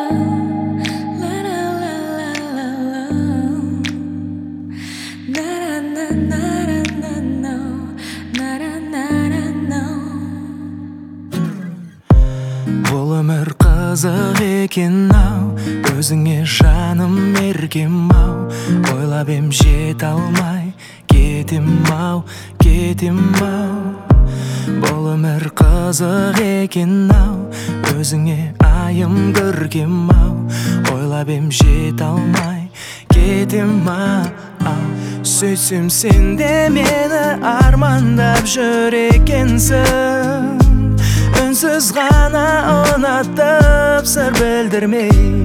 Бұл өмір қызық екен-ау, өзіңе жаным еркем-ау. Ойлап ем жете алмай кетем-ау, кетем-ау. Бұл өмір қызық екен-ау, өзіңе айым көркем-ау. Ойлап ем жете алмай кетем-ау. Сөйтсем сен де мені армандап жүр екенсің. Үнсіз ғана ұнатып, сыр білдірмей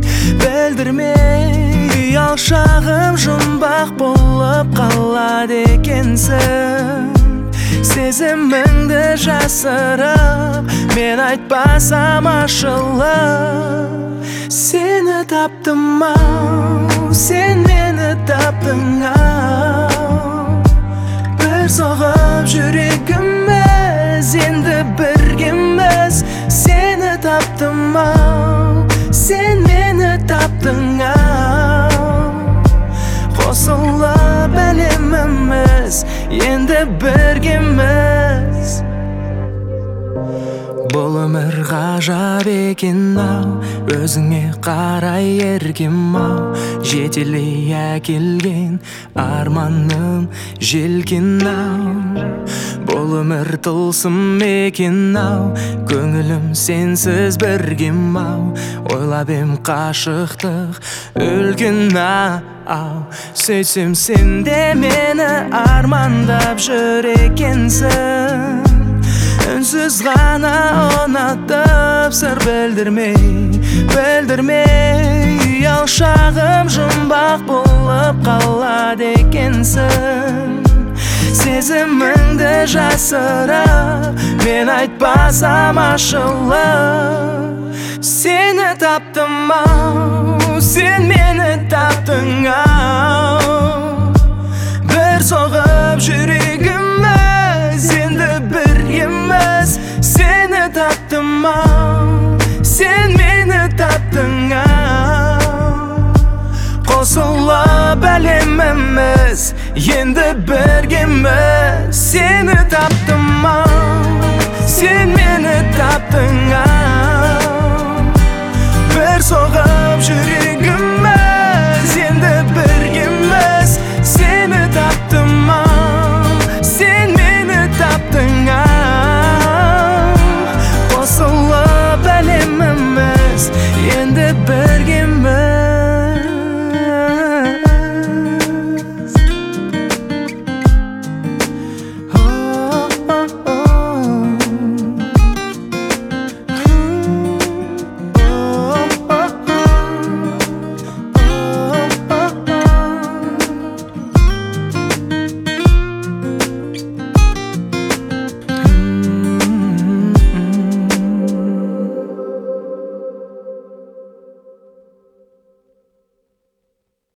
ұялшағым жұмбақ болып қалады екенсің. Сезіміңді жасырып, мен айтпасам ашылып. Сені таптым-ау, сен мені таптың-ау. Бір соғып жүрегіміз, енді біргеміз. Сені таптым-ау, сен мені таптың-ау. Қосылып әлеміміз, енді біргеміз. Бұл өмір ғажап екен-ау, өзіңе қарай еркем-ау. Жетелей әкелген арманым желкен-ау. Бұл өмір тылсым екен-ау, көңілім сенсіз біргем-ау. Ойлап ем қашықтық үлкен-ау. Сөйтсем сен де мені армандап жүр екенсің. Үнсіз ғана ұнатып, сыр білдірмей ұялшағым жұмбақ болып қалады екенсің. Сезіміңді жасырып, мен айтпасам ашылып. Сені таптым-ау, сен мені таптың-ау. Бір соғып жүрегіміз, енді біргеміз. Сені таптым-ау, сен мені таптың-ау. Қосылып әлеміміз, енді біргеміз. Сені таптым-ау, сен мені таптың-ау.